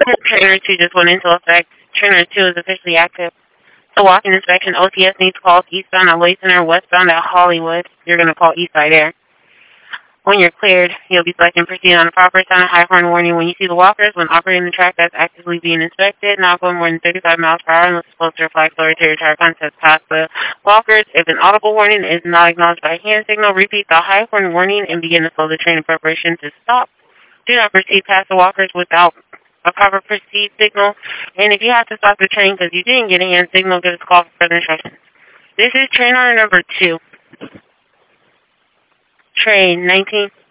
Trainer 2 just went into effect. Trainer 2 is officially active. So walking inspection, OCS needs calls eastbound at Way Center, westbound at Hollywood. You're going to call Eastside Air. When you're cleared, you'll be selecting proceed on a proper sound and high horn warning when you see the walkers. When operating the track that's actively being inspected, not going more than 35 miles per hour unless supposed to reflect lower to your tire contents past the walkers. If an audible warning is not acknowledged by hand signal, repeat the high horn warning and begin to slow the train in preparation to stop. Do not proceed past the walkers without a proper proceed signal. And if you have to stop the train because you didn't get a hand signal, give us a call for further instructions. This is train order number 2. Train 19.